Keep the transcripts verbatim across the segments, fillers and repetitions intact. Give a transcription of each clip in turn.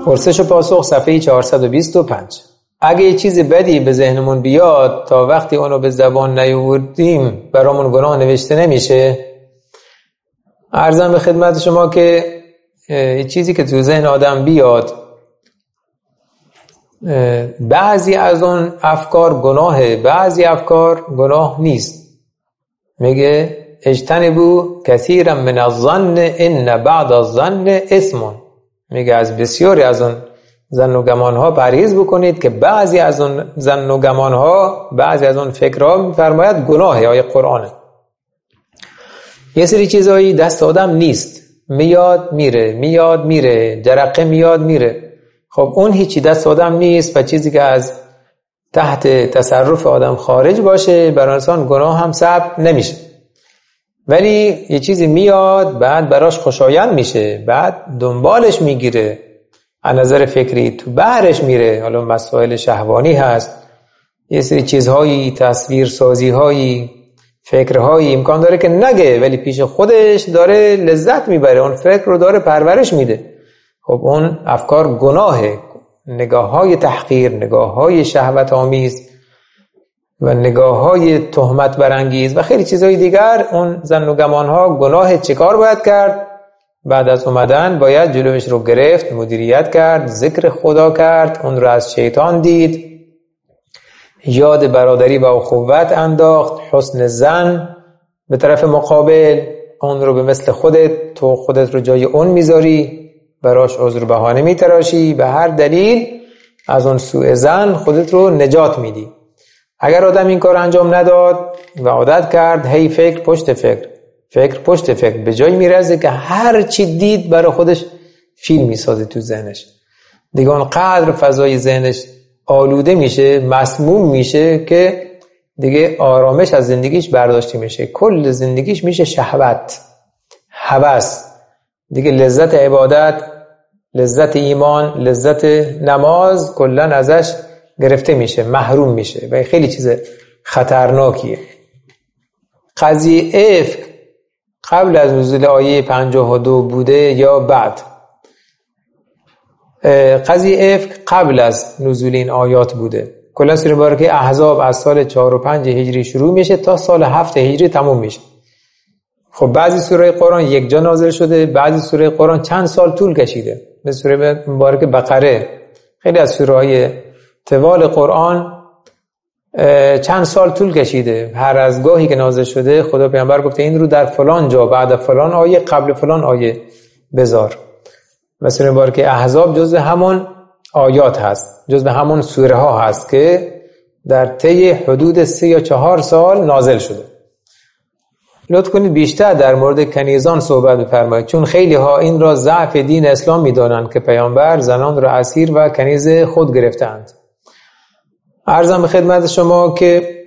پرسش و پاسخ صفحه چهارصد و بیست و پنج. اگه یه چیز بدی به ذهنمون بیاد تا وقتی اونو به زبان نیاوردیم برامون گناه نوشته نمیشه؟ عرضم به خدمت شما که یه چیزی که تو ذهن آدم بیاد، بعضی از اون افکار گناهه، بعضی افکار گناه نیست. میگه اجتنبوا کثیرا من الظن ان بعض الظن اثم. میگه از بسیاری از اون ظن و گمان ها پرهیز بکنید که بعضی از اون ظن و گمان ها، بعضی از اون فکرها میفرماید گناهه. آیه قرآنه. یه سری چیزایی دست آدم نیست، میاد میره، میاد میره، جرقه میاد میره. خب اون هیچی دست آدم نیست و چیزی که از تحت تصرف آدم خارج باشه برای انسان گناه هم ثبت نمیشه. ولی یه چیزی میاد بعد براش خوشایند میشه، بعد دنبالش میگیره، از نظر فکری تو بحرش میره. حالا مسائل شهوانی هست، یه سری چیزهایی، تصویر سازی هایی، فکرهایی امکان داره که نگه ولی پیش خودش داره لذت میبره، اون فکر رو داره پرورش میده. خب اون افکار گناهه. نگاه های تحقیر، نگاه های شهوت آمیز و نگاه های تهمت برانگیز و خیلی چیزهای دیگر، اون ظن و گمان ها گناه. چیکار باید کرد؟ بعد از اومدن باید جلوش رو گرفت، مدیریت کرد، ذکر خدا کرد، اون رو از شیطان دید، یاد برادری و اخوت انداخت، حسن ظن به طرف مقابل، اون رو به مثل خودت، تو خودت رو جای اون میذاری، براش عذر بهانه میتراشی، به هر دلیل از اون سوء ظن خودت رو نجات میدی. اگر آدم این کار انجام نداد و عادت کرد هی فکر پشت فکر، فکر پشت فکر، به جای میرسه که هر چی دید برای خودش فیلم میسازه تو ذهنش. دیگه اونقدر فضای ذهنش آلوده میشه، مسموم میشه که دیگه آرامش از زندگیش برداشته میشه. کل زندگیش میشه شهوت، هوس. دیگه لذت عبادت، لذت ایمان، لذت نماز کلا ازش گرفته میشه، محروم میشه و خیلی چیز خطرناکیه. قضیه افک قبل از نزول آیه پنجاه و دو بوده یا بعد؟ قضیه افک قبل از نزول این آیات بوده. کلا سوره مبارکه احزاب از سال چهار و پنج هجری شروع میشه تا سال هفت هجری تموم میشه. خب بعضی سوره قرآن یک جا نازل شده، بعضی سوره قرآن چند سال طول کشیده. مثل سوره مبارکه بقره، خیلی از سوره های طوال قرآن چند سال طول کشیده. هر از گاهی که نازل شده خدا پیامبر گفته این رو در فلان جا بعد فلان آیه قبل فلان آیه بذار. مثلا مبارکه احزاب جزء همون آیات هست، جزء همون سوره ها هست که در طی حدود سه یا چهار سال نازل شده. لطف کنید بیشتر در مورد کنیزان صحبت بفرمایید، چون خیلی ها این را ضعف دین اسلام می‌دانند که پیامبر زنان را اسیر و کنیز خود گرفتند. عرضم به خدمت شما که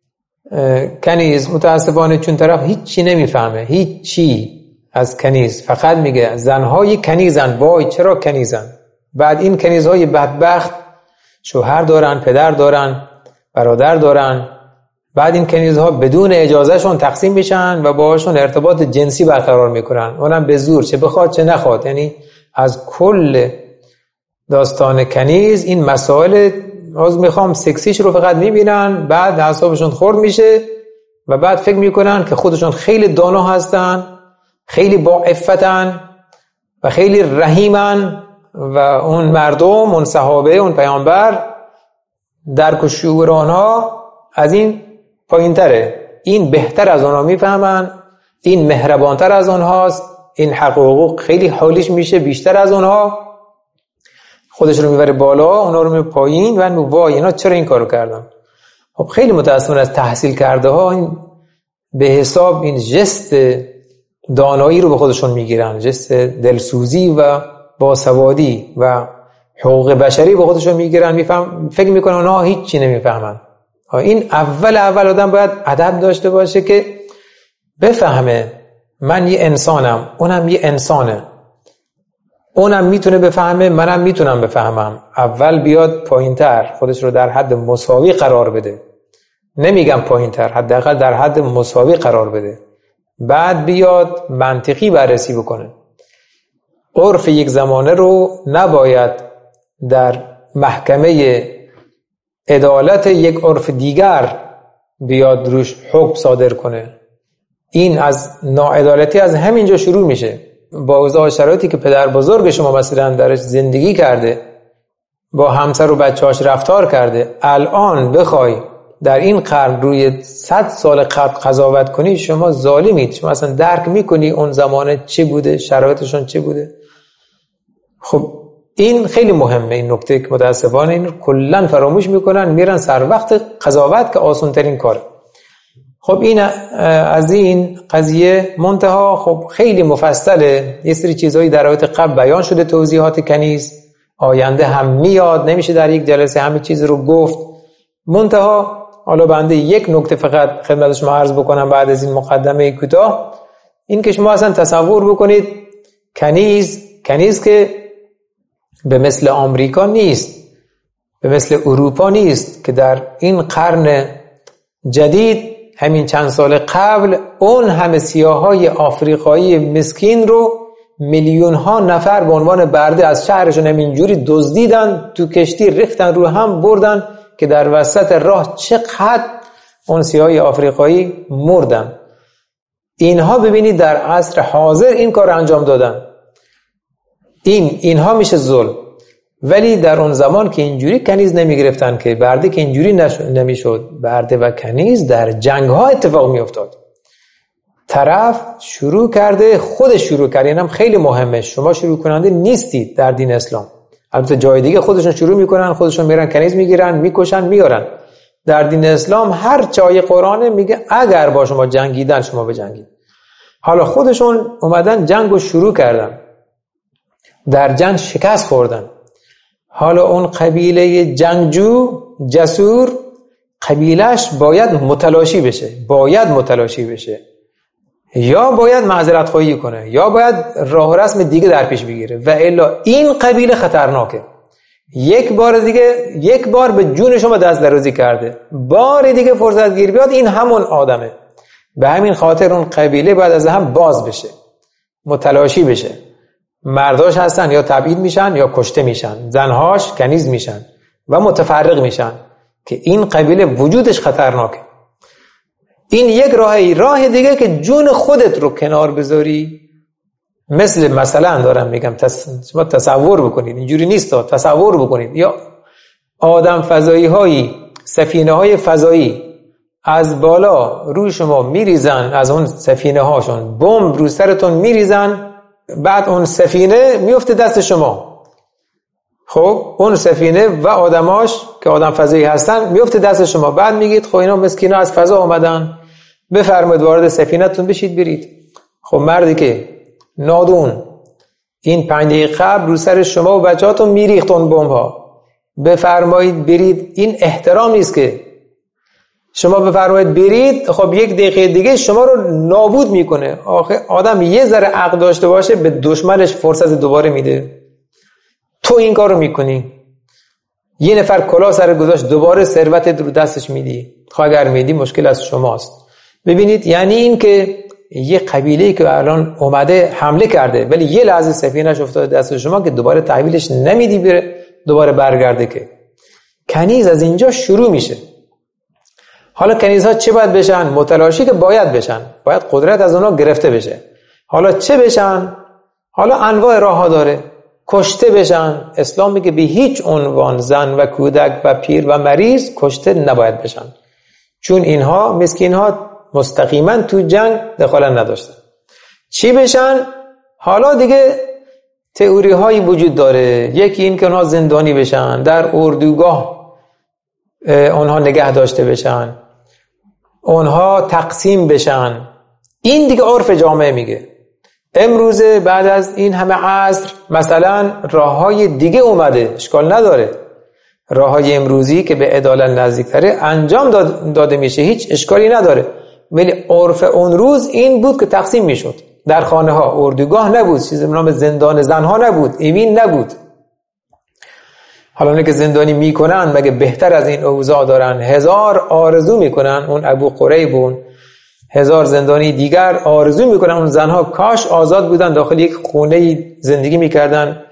کنیز متاسفانه چون طرف هیچی نمیفهمه، هیچی از کنیز، فقط میگه زنهای کنیزن، وای چرا کنیزن. بعد این کنیزهای بدبخت شوهر دارن، پدر دارن، برادر دارن، بعد این کنیزها بدون اجازهشون تقسیم میشن و باهاشون ارتباط جنسی برقرار میکنن، اونم به زور، چه بخواد چه نخواد. یعنی از کل داستان کنیز این مسائل از میخوام سکسیش رو فقط میبینن، بعد اعصابشون خورد میشه و بعد فکر میکنن که خودشون خیلی دانا هستن، خیلی با عفتن و خیلی رحیمن و اون مردم، اون صحابه، اون پیامبر درک و شعور آنها از این پایین تره. این بهتر از آنها میفهمن، این مهربانتر از آنهاست، این حق و حقوق خیلی حالیش میشه بیشتر از آنها، خودش رو میبره بالا، اونا رو میبره پایین و میگه وای اینا چرا این کارو کردن. خب خیلی متاسفانه از تحصیل کرده ها این به حساب این جست دانایی رو به خودشون میگیرن، جست دلسوزی و باسوادی و حقوق بشری به خودشون میگیرن، میفهم فکر میکنن اونها هیچی نمیفهمن. این اول اول آدم باید ادب داشته باشه که بفهمه من یه انسانم، اونم یه انسانه، اونم میتونه بفهمه، منم میتونم بفهمم. اول بیاد پایینتر، خودش رو در حد مساوی قرار بده، نمیگم پایینتر، حداقل در حد مساوی قرار بده، بعد بیاد منطقی بررسی بکنه. عرف یک زمانه رو نباید در محکمه عدالت یک عرف دیگر بیاد روش حکم صادر کنه. این از ناعدالتی از همینجا شروع میشه. با اوضاع شرایطی که پدر بزرگ شما مثلا درش زندگی کرده، با همسر و بچه‌هاش رفتار کرده، الان بخوای در این قرن روی صد سال قبل قضاوت کنی، شما ظالمید. شما اصلا درک میکنی اون زمانه چی بوده، شرایطشون چی بوده. خب این خیلی مهمه، این نکته که متاسفانه این کلا فراموش میکنن، میرن سر وقت قضاوت که آسان ترین کاره. خب این از این قضیه منتها خب خیلی مفصله، یه سری چیزهایی در آیات قبل بیان شده، توضیحات کنیز، آینده هم میاد، نمیشه در یک جلسه همه چیز رو گفت. منتها حالا بنده یک نکته فقط خدمت شما عرض بکنم بعد از این مقدمه کوتاه، این که شما اصلا تصور بکنید کنیز کنیز که به مثل آمریکا نیست، به مثل اروپا نیست که در این قرن جدید همین چند سال قبل اون همه سیاهای آفریقایی مسکین رو میلیون ها نفر به عنوان برده از شهرشون همینجوری دزدیدن، تو کشتی ریختن رو هم بردن که در وسط راه چقدر اون سیاهای آفریقایی مردن. اینها ببینید در عصر حاضر این کار انجام دادن. این اینها میشه ظلم. ولی در اون زمان که اینجوری کنیز نمی گرفتن، که برده که اینجوری نمیشد، برده و کنیز در جنگ ها اتفاق می افتاد. طرف شروع کرده، خودش شروع کرده، اینم خیلی مهمه. شما شروع کننده نیستید در دین اسلام. البته جای دیگه خودشون شروع میکنن، خودشون میرن کنیز میگیرن، میکشن، میارن. در دین اسلام هر جای قرآن میگه اگر با شما جنگیدن شما بجنگید. حالا خودشون اومدن جنگو شروع کردن، در جنگ شکست خوردن. حالا اون قبیله جنگجو جسور قبیلش باید متلاشی بشه، باید متلاشی بشه، یا باید معذرت خواهی کنه، یا باید راه و رسم دیگه در پیش بگیره، و الا این قبیله خطرناکه. یک بار دیگه یک بار به جون شما دست درازی کرده، بار دیگه فرصت گیر بیاد این همون آدمه. به همین خاطر اون قبیله باید از هم باز بشه، متلاشی بشه. مرداش هستن یا تبعید میشن یا کشته میشن، زنهاش کنیز میشن و متفرق میشن، که این قبیله وجودش خطرناکه. این یک راهی. راه دیگه که جون خودت رو کنار بذاری، مثل مثلا دارم میگم تص... شما تصور بکنید، اینجوری نیست، تصور بکنید یا آدم فضایی هایی، سفینه های فضایی از بالا روی شما میریزن، از اون سفینه هاشون بمب رو سرتون میریزن، بعد اون سفینه میفته دست شما. خب اون سفینه و آدماش که آدم فضایی هستن میفته دست شما. بعد میگید خب اینا مسکینا از فضا اومدن، بفرمایید وارد سفینه‌تون بشید برید. خب مردی که نادون این پنج دقیقه قبل رو سر شما و بچه‌هاتون میریخت اون بمب‌ها، بفرمایید برید، این احترام نیست که شما بفرمایید برید. خب یک دقیقه دیگه شما رو نابود میکنه. آخه آدم یه ذره عقل داشته باشه به دشمنش فرصت دوباره میده، تو این کارو میکنی. یه نفر کلاه سر گذاشت دوباره ثروتت رو دستش میدی، خب اگر میدی مشکل از شماست. ببینید یعنی این که یه قبیله‌ای که الان اومده حمله کرده ولی یه لحظه سفینه‌اش افتاده دست شما که دوباره تحویلش نمیدی بره دوباره برگرده. که کنیز از اینجا شروع میشه. حالا کنیزها چه باید بشن؟ متلاشی که باید بشن، باید قدرت از اونا گرفته بشه. حالا چه بشن؟ حالا انواع راه ها داره. کشته بشن. اسلام میگه به هیچ عنوان زن و کودک و پیر و مریض کشته نباید بشن، چون اینها مسکین ها مستقیما تو جنگ دخالت نداشتن. چی بشن؟ حالا دیگه تئوری هایی وجود داره. یکی این که اونها زندانی بشن، در اردوگاه اونها نگه داشته بشن، اونها تقسیم بشن. این دیگه عرف جامعه میگه. امروزه بعد از این همه عصر مثلا راه های دیگه اومده، اشکال نداره. راه های امروزی که به عدالت نزدیکتره انجام داده میشه، هیچ اشکالی نداره. ولی عرف اون روز این بود که تقسیم میشد. در خانه ها اردوگاه نبود، چیزی به نام زندان زنها نبود، ایمین نبود. حالا اونه که زندانی میکنن مگه بهتر از این اوضاع دارن؟ هزار آرزو میکنن، اون ابو قریبون هزار زندانی دیگر آرزو میکنن اون زنها کاش آزاد بودن، داخل یک خونه زندگی میکردن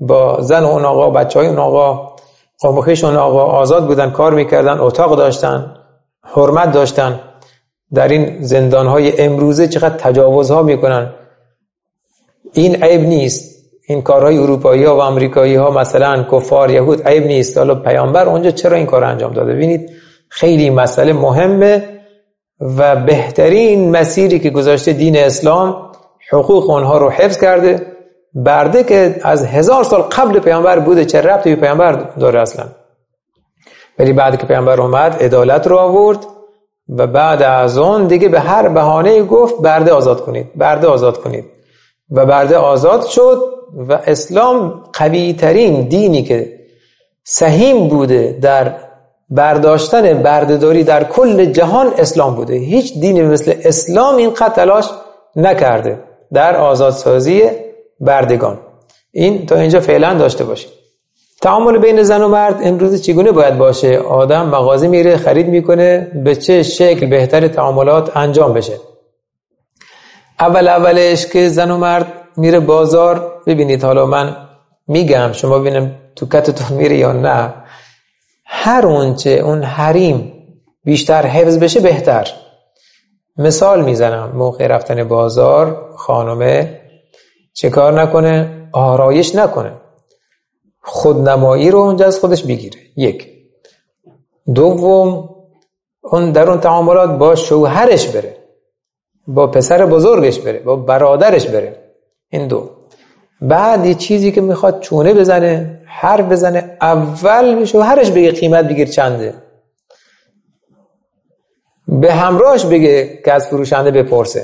با زن اون آقا، بچه های اون آقا، قوم خویش اون آقا آزاد بودن، کار میکردن، اتاق داشتن، حرمت داشتن. در این زندان های امروزه چقدر تجاوزها میکنن. این عیب نیست، این کارهای اروپایی ها و امریکایی ها مثلا کفار یهود عیب نیست. حالا پیامبر اونجا چرا این کار انجام داده؟ ببینید خیلی مسئله مهمه و بهترین مسیری که گذاشته دین اسلام حقوق اونها رو حفظ کرده. برده که از هزار سال قبل پیامبر بوده، چه ربطی به پیامبر داره اصلا؟ ولی بعد که پیامبر اومد عدالت رو آورد و بعد از اون دیگه به هر بهانه گفت برده آزاد کنید، برده آزاد کنید و برده آزاد شد. و اسلام قوی ترین دینی که سهیم بوده در برداشتن بردهداری در کل جهان اسلام بوده. هیچ دینی مثل اسلام اینقدر تلاش نکرده در آزادسازی بردگان. این تا اینجا فعلا داشته باشید. تعامل بین زن و مرد امروز چگونه باید باشه؟ آدم مغازه میره خرید میکنه، به چه شکل بهتر تعاملات انجام بشه؟ اول اولش که زن و مرد میره بازار، ببینید حالا من میگم شما ببینم تو کتتون میره یا نه، هر اونچه اون حریم بیشتر حفظ بشه بهتر. مثال میزنم، موقع رفتن بازار خانمه چه کار نکنه؟ آرایش نکنه، خودنمایی رو اونجا از خودش بگیره. یک. دوم، اون در اون تعاملات با شوهرش بره، با پسر بزرگش بره، با برادرش بره. این دو. بعد یه چیزی که میخواد چونه بزنه، حرف بزنه، اول به شوهرش بگه قیمت بگیر چنده، به همراهش بگه که از فروشنده بپرسه.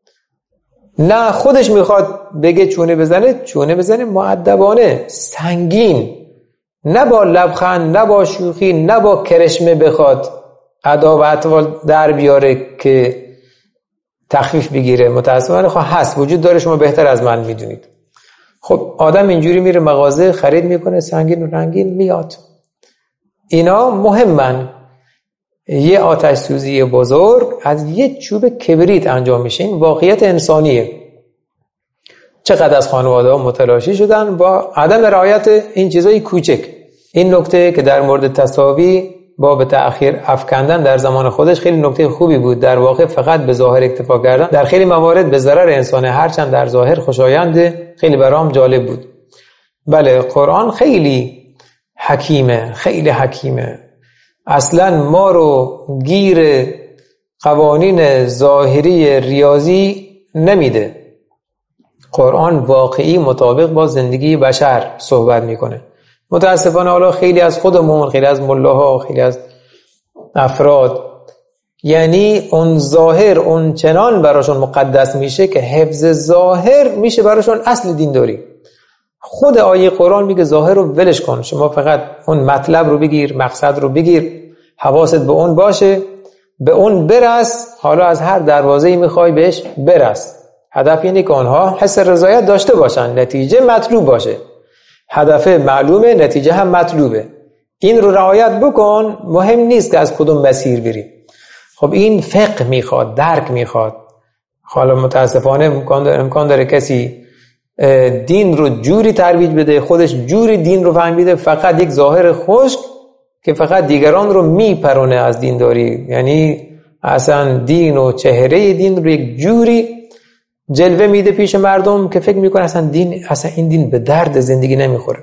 نه خودش میخواد بگه چونه بزنه، چونه بزنه مؤدبانه، سنگین، نه با لبخند، نه با شوخی، نه با کرشمه بخواد ادا و اطوال در بیاره که تخفیف بگیره. متاسفانه خب هست، وجود داره، شما بهتر از من میدونید. خب آدم اینجوری میره مغازه خرید میکنه، سنگین و رنگین میاد. اینا مهمن. یه آتش سوزی بزرگ از یه چوب کبریت انجام میشه. این واقعیت انسانیه. چقدر از خانواده ها متلاشی شدن با عدم رعایت این چیزای کوچک. این نکته که در مورد تساوی با به تأخیر افکندن در زمان خودش خیلی نکته خوبی بود. در واقع فقط به ظاهر اکتفا کردن در خیلی موارد به ضرر انسانه، هرچند در ظاهر خوشاینده. خیلی برام جالب بود. بله قرآن خیلی حکیمه، خیلی حکیمه. اصلا ما رو گیر قوانین ظاهری ریاضی نمیده. قرآن واقعی مطابق با زندگی بشر صحبت میکنه. متاسفانه حالا خیلی از خودمون، خیلی از ملاها، خیلی از افراد، یعنی اون ظاهر اون چنان براشون مقدس میشه که حفظ ظاهر میشه براشون اصل دینداری. خود آیه قرآن میگه ظاهر رو ولش کن، شما فقط اون مطلب رو بگیر، مقصد رو بگیر، حواست به اون باشه، به اون برس. حالا از هر دروازه‌ای میخوای بهش برس. هدف اینه که آنها حس رضایت داشته باشن، نتیجه مطلوب باشه. هدف معلومه، نتیجه هم مطلوبه. این رو رعایت بکن. مهم نیست که از کدوم مسیر بری. خب این فقه میخواد، درک میخواد. حالا متاسفانه امکان داره, امکان داره کسی دین رو جوری ترویج بده، خودش جوری دین رو فهمیده، فقط یک ظاهر خشک که فقط دیگران رو میپرونه از دینداری. یعنی اصلا دین و چهره دین رو یک جوری جلوه میده پیش مردم که فکر میکنه اصلا دین، اصلا این دین به درد زندگی نمیخوره.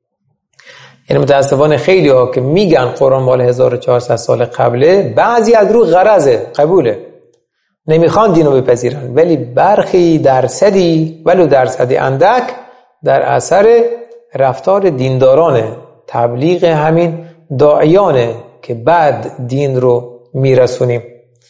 یعنی متاسفانه خیلی ها که میگن قرآن مال هزار و چهارصد سال قبله، بعضی از رو غرضه، قبوله، نمیخوان دین رو بپذیرن، ولی برخی درصدی ولو درصدی اندک در اثر رفتار دیندارانه، تبلیغ همین داعیانه که بعد دین رو میرسونیم.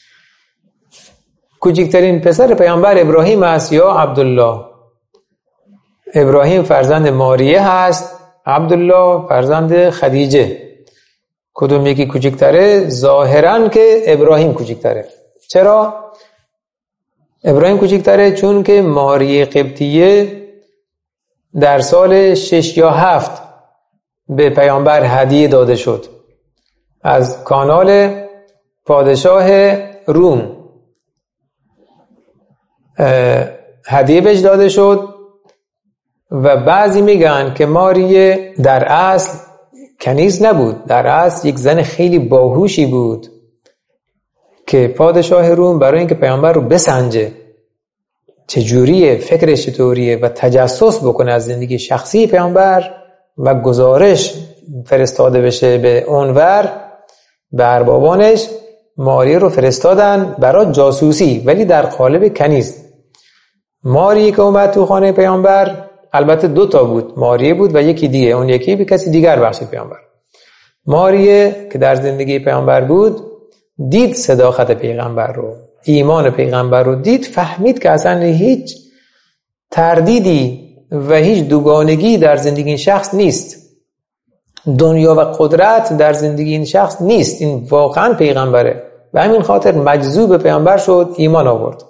کوچکترین پسر پیامبر ابراهیم است یا عبدالله؟ ابراهیم فرزند ماریه هست، عبدالله فرزند خدیجه. کدوم یکی کوچکتره؟ ظاهرا که ابراهیم کوچکتره. چرا ابراهیم کوچکتره؟ چون که ماریه قبطیه در سال شش یا هفت به پیامبر هدیه داده شد از کانال پادشاه روم. هدیه بهش داده شد و بعضی میگن که ماریه در اصل کنیز نبود، در اصل یک زن خیلی باهوشی بود که پادشاه روم برای اینکه پیامبر رو بسنجه چجوریه، فکرش چطوریه و تجسس بکنه از زندگی شخصی پیامبر و گزارش فرستاده بشه به اونور به اربابانش، ماریه رو فرستادن برای جاسوسی ولی در قالب کنیز. ماریه که اومد تو خانه پیامبر، البته دو تا بود، ماریه بود و یکی دیگه، اون یکی به کسی دیگر بخشید پیامبر. ماریه که در زندگی پیامبر بود دید صداقت پیغمبر رو، ایمان پیغمبر رو دید، فهمید که اصلا هیچ تردیدی و هیچ دوگانگی در زندگی این شخص نیست، دنیا و قدرت در زندگی این شخص نیست، این واقعا پیغمبره و همین خاطر مجذوب پیامبر شد، ایمان آورد.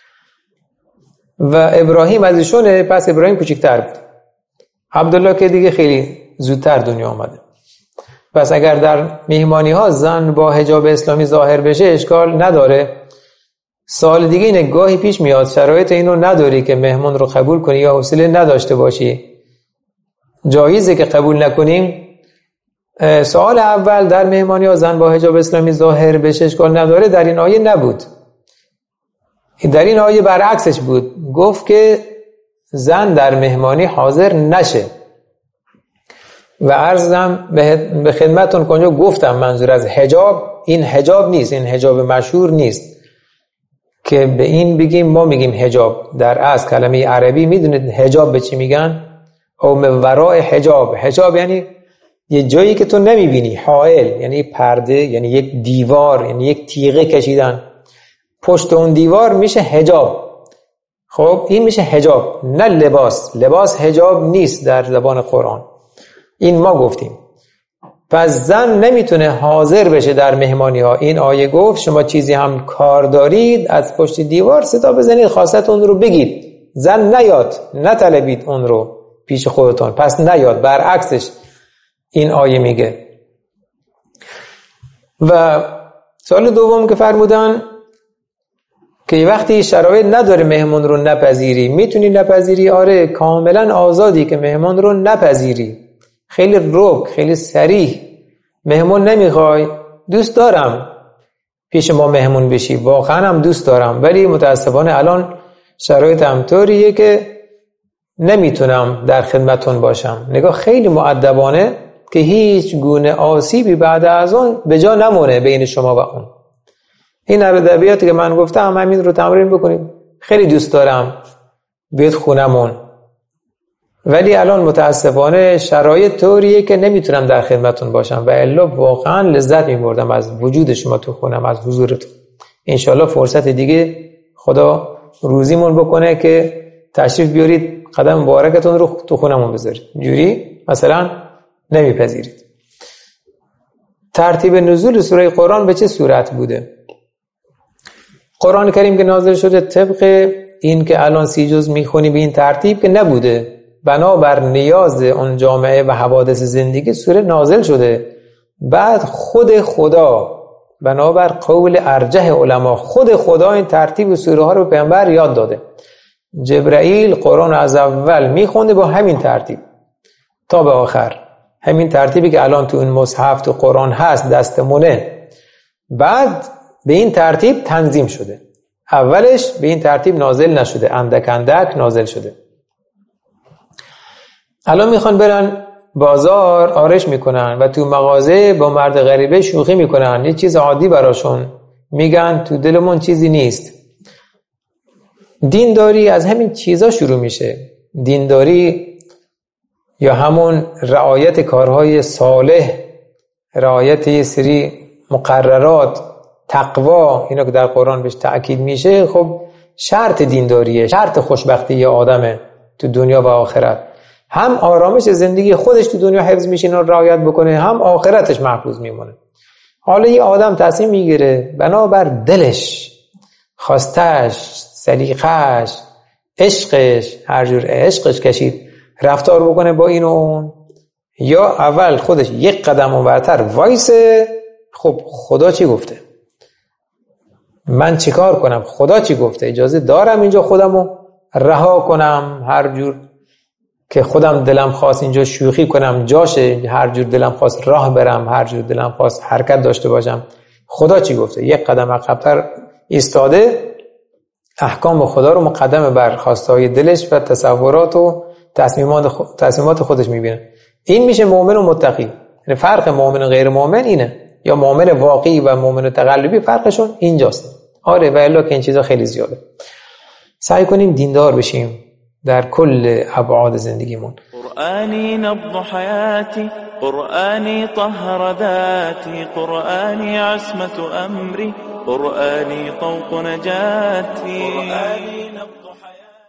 و ابراهیم از ایشونه، پس ابراهیم کوچکتر بود، عبدالله که دیگه خیلی زودتر دنیا آمده. پس اگر در مهمانی ها زن با حجاب اسلامی ظاهر بشه اشکال نداره. سال دیگه این گاهی پیش میاد شرایط اینو نداری که مهمون رو قبول کنی یا حوصله نداشته باشی، جایزه که قبول نکنیم. سوال اول در مهمانی ها زن با حجاب اسلامی ظاهر بشه اشکال نداره، در این آیه نبود. در این آیه برعکسش بود، گفت که زن در مهمانی حاضر نشه. و عرضم به خدمتون کنجا گفتم منظور از حجاب این حجاب نیست، این حجاب مشهور نیست که به این بگیم ما میگیم حجاب. در اصل کلمه عربی میدونید حجاب به چی میگن؟ او من وراء حجاب. حجاب یعنی یه جایی که تو نمیبینی، حائل یعنی پرده، یعنی یک دیوار، یعنی یک تیغه کشیدن پشت اون دیوار میشه حجاب. خب این میشه حجاب، نه لباس. لباس حجاب نیست در زبان قرآن، این ما گفتیم. پس زن نمیتونه حاضر بشه در مهمانی ها. این آیه گفت شما چیزی هم کار دارید از پشت دیوار صدا بزنید، خواست اون رو بگید، زن نیاد، نطلبید اون رو پیش خودتون، پس نیاد. برعکسش این آیه میگه. و سوال دوم که فرمودن که وقتی شرایط نداره مهمون رو نپذیری، میتونی نپذیری؟ آره، کاملا آزادی که مهمون رو نپذیری. خیلی رک، خیلی صریح، مهمون نمیخوای، دوست دارم پیش ما مهمون بشی، واقعا هم دوست دارم، ولی متاسفانه الان شرایطم طوریه که نمیتونم در خدمتون باشم. نگاه خیلی مؤدبانه که هیچ گونه آسیبی بعد از اون به جا نمونه بین شما و اون. این ادبیاتی که من گفتم همین رو تمرین بکنید. خیلی دوست دارم بیاد خونمون، ولی الان متاسفانه شرایط طوریه که نمیتونم در خدمتون باشم و الا واقعا لذت میبردم از وجود شما تو خونم، از حضورتون. انشالله فرصت دیگه خدا روزیمون بکنه که تشریف بیارید، قدم مبارکتون رو تو خونمون بذارید. جوری مثلا نمیپذیرید. ترتیب نزول سوره قرآن به چه صورت بوده؟ قرآن کریم که نازل شده طبق این که الان سی جز میخونی به این ترتیب که نبوده، بنابر نیاز اون جامعه و حوادث زندگی سوره نازل شده. بعد خود خدا بنابر قول ارجح علما، خود خدا این ترتیب سوره ها رو به پیامبر یاد داده. جبرائیل قرآن از اول میخونده با همین ترتیب تا به آخر، همین ترتیبی که الان تو این مصحف تو قرآن هست دستمونه. بعد به این ترتیب تنظیم شده، اولش به این ترتیب نازل نشده، اندک اندک نازل شده. الان میخوان برن بازار آرش میکنن و تو مغازه با مرد غریبه شوخی میکنن، یه چیز عادی براشون، میگن تو دلمون چیزی نیست. دینداری از همین چیزا شروع میشه. دینداری یا همون رعایت کارهای صالح، رعایت یه سری مقررات، تقوا، اینا که در قرآن بهش تأکید میشه، خب شرط دینداریه، شرط خوشبختی آدمه تو دنیا و آخرت. هم آرامش زندگی خودش تو دنیا حفظ میشه اینا رعایت بکنه، هم آخرتش محفوظ میمونه. حالا یه آدم تصمیم میگیره بنابر دلش، خواستش، سلیقش، عشقش، هر جور عشقش کشید رفتار بکنه با این و اون، یا اول خودش یک قدم اونورتر وایسه، خب خدا چی گفته؟ من چیکار کنم؟ خدا چی گفته؟ اجازه دارم اینجا خودمو رها کنم هر جور که خودم دلم خواست اینجا شوخی کنم جاشه، هر جور دلم خواست راه برم، هر جور دلم خواست حرکت داشته باشم. خدا چی گفته؟ یک قدم عقب‌تر ایستاده، احکام خدا رو مقدم بر خواستهای دلش و تصورات و تصمیمات خود تصمیمات خودش میبینه. این میشه مؤمن و متقی. یعنی فرق مؤمن و غیر مؤمن اینه، یا مؤمن واقعی و مؤمن تقلبی فرقشون اینجاست. آره و الا که این چیزا خیلی زیاده. سعی کنیم دیندار بشیم در کل ابعاد زندگیمون. قرآنی نبض حیاتی، قرآنی طهر ذاتی، قرآنی عصمت امری، قرآنی طوق نجاتی.